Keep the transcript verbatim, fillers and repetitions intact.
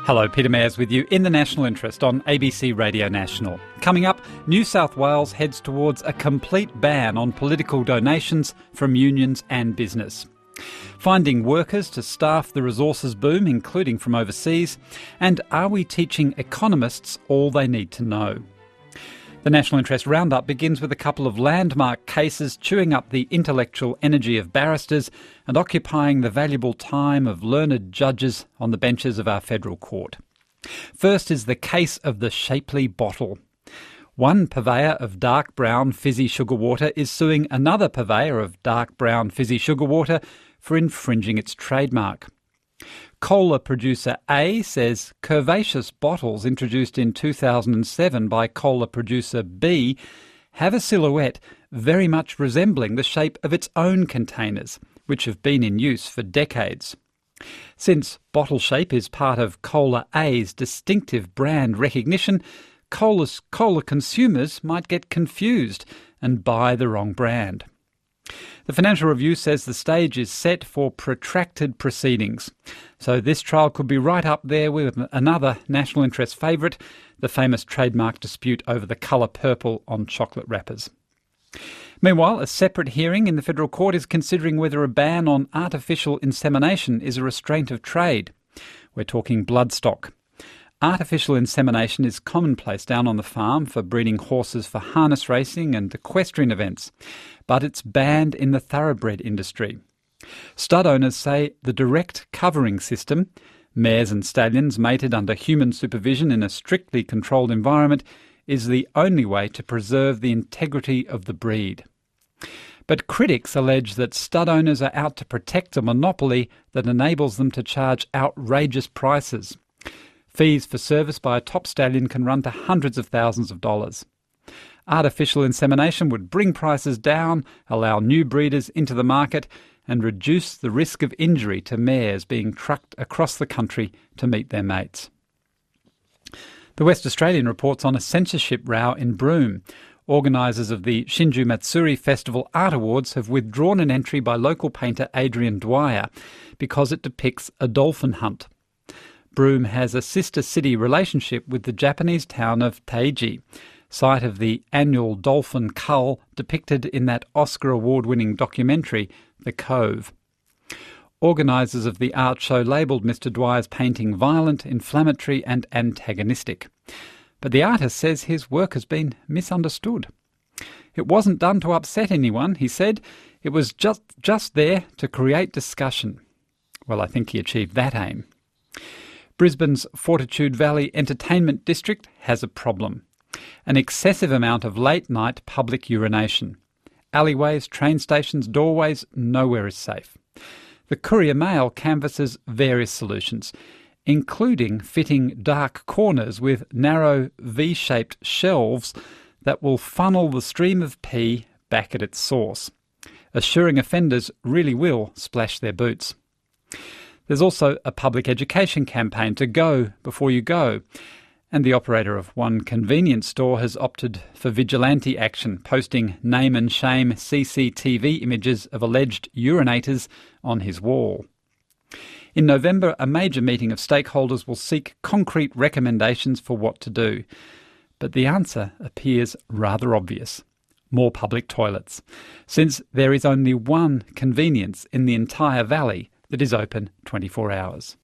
Hello, Peter Mayers with you in the National Interest on A B C Radio National. Coming up, New South Wales heads towards a complete ban on political donations from unions and business. Finding workers to staff the resources boom, including from overseas, and are we teaching economists all they need to know? The National Interest Roundup begins with a couple of landmark cases chewing up the intellectual energy of barristers and occupying the valuable time of learned judges on the benches of our federal court. First is the case of the Shapely bottle. One purveyor of dark brown fizzy sugar water is suing another purveyor of dark brown fizzy sugar water for infringing its trademark. Cola producer A says curvaceous bottles introduced in two thousand seven by cola producer B have a silhouette very much resembling the shape of its own containers, which have been in use for decades. Since bottle shape is part of Cola A's distinctive brand recognition, Cola's, cola consumers might get confused and buy the wrong brand. The Financial Review says the stage is set for protracted proceedings. So this trial could be right up there with another national interest favourite, the famous trademark dispute over the colour purple on chocolate wrappers. Meanwhile, a separate hearing in the Federal Court is considering whether a ban on artificial insemination is a restraint of trade. We're talking bloodstock. Artificial insemination is commonplace down on the farm for breeding horses for harness racing and equestrian events, but it's banned in the thoroughbred industry. Stud owners say the direct covering system, mares and stallions mated under human supervision in a strictly controlled environment, is the only way to preserve the integrity of the breed. But critics allege that stud owners are out to protect a monopoly that enables them to charge outrageous prices. Fees for service by a top stallion can run to hundreds of thousands of dollars. Artificial insemination would bring prices down, allow new breeders into the market, and reduce the risk of injury to mares being trucked across the country to meet their mates. The West Australian reports on a censorship row in Broome. Organisers of the Shinju Matsuri Festival Art Awards have withdrawn an entry by local painter Adrian Dwyer because it depicts a dolphin hunt. Broome has a sister city relationship with the Japanese town of Taiji, site of the annual dolphin cull depicted in that Oscar award-winning documentary, The Cove. Organisers of the art show labelled Mister Dwyer's painting violent, inflammatory and antagonistic. But the artist says his work has been misunderstood. It wasn't done to upset anyone, he said. It was just, just there to create discussion. Well, I think he achieved that aim. Brisbane's Fortitude Valley Entertainment District has a problem. An excessive amount of late-night public urination. Alleyways, train stations, doorways, nowhere is safe. The Courier Mail canvasses various solutions, including fitting dark corners with narrow V-shaped shelves that will funnel the stream of pee back at its source, assuring offenders really will splash their boots. There's also a public education campaign to go before you go, and the operator of one convenience store has opted for vigilante action, posting name and shame C C T V images of alleged urinators on his wall. In November, a major meeting of stakeholders will seek concrete recommendations for what to do. But the answer appears rather obvious. More public toilets, since there is only one convenience in the entire valley that is open twenty-four hours.